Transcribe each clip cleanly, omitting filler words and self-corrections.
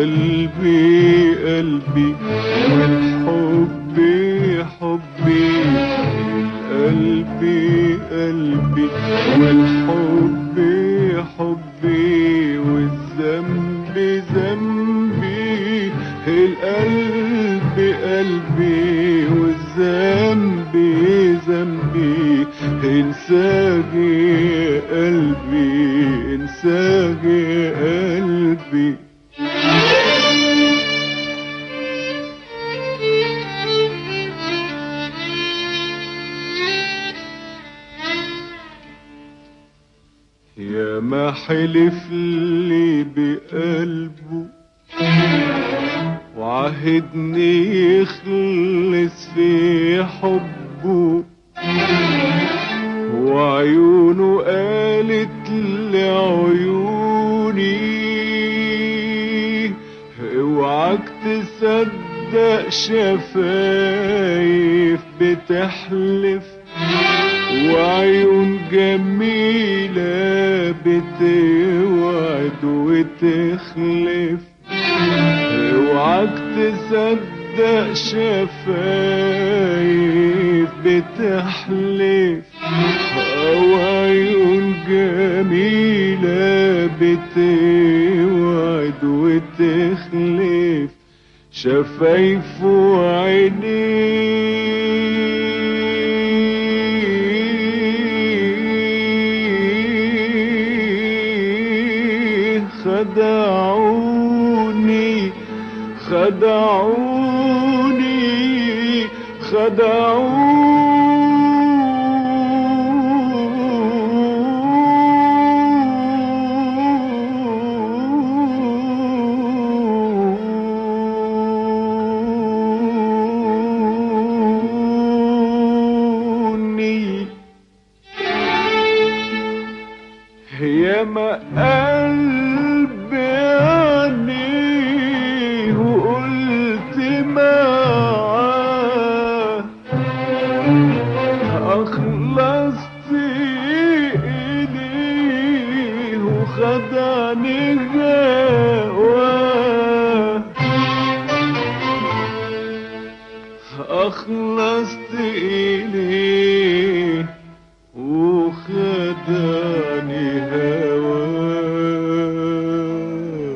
القلب قلبي والحب حبي، القلب قلبي والحب حبي، والذنب ذنبي، القلب قلبي والذنب ذنبي، انساجي قلبي انساجي قلبي. يا ما حلف لي بقلبه وعهدني يخلص في حبه، وعيونه قالت لعيوني اوعك تصدق شفايف بتحلف، وعيون جميلة بتوعد وتخلف، اوعك تصدق شفايف بتحلف، وعيون جميلة بتوعد وتخلف، شفايف وعينيه خدعوني خدعوني خدعوني. ياما قلبي عليه وقلت معاه أخلصت إليه وخدعني هواه، أخلصت إليه وخدعني هواه،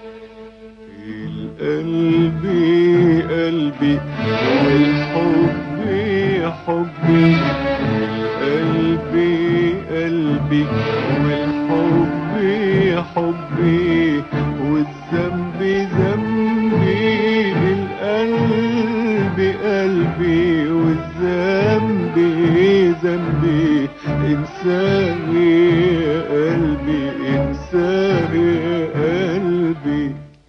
القلب قلبي والحب حبي، القلب قلبي والحب حبي، والذنب ذنبي، القلب قلبي والذنب ذنبي، انساني قلبي انساني قلبي.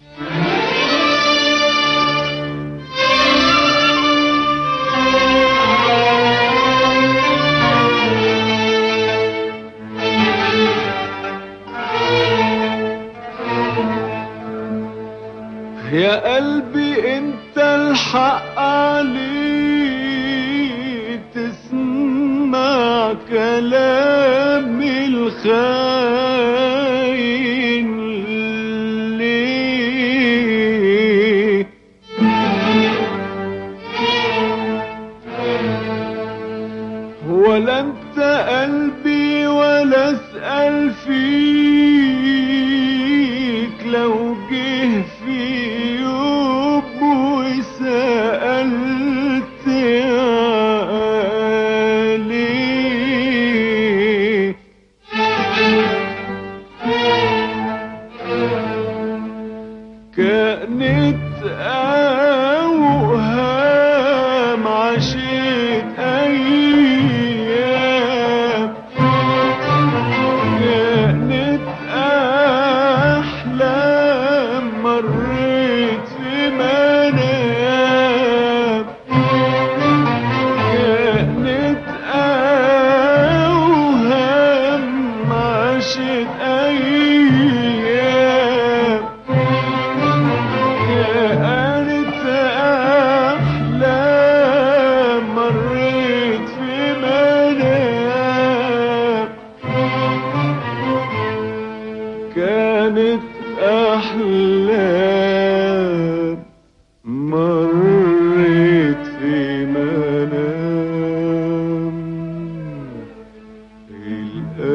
يا قلبي انت الحق عليك تسمع كلام الخاين ليه، ولا انت قلبي ولا اسأل فيك، لو جه في يوم وسألت عليه، كانت أوهام عشت أيام، كانت أحلام مريت في منام، كانت أوهام عشت أيام، كانت أحلام مريت في منام، كانت أحلام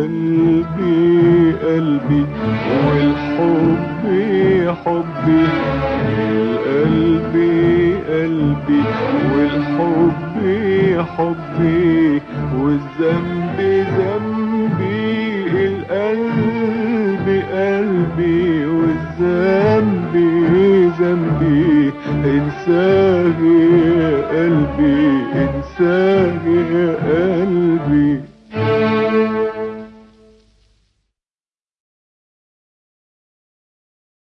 قلبي قلبي والحب حبي، القلب قلبي والحب حبي، والذنب ذنبي، القلب قلبي والذنب ذنبي، انساه يا قلبي انساه يا قلبي.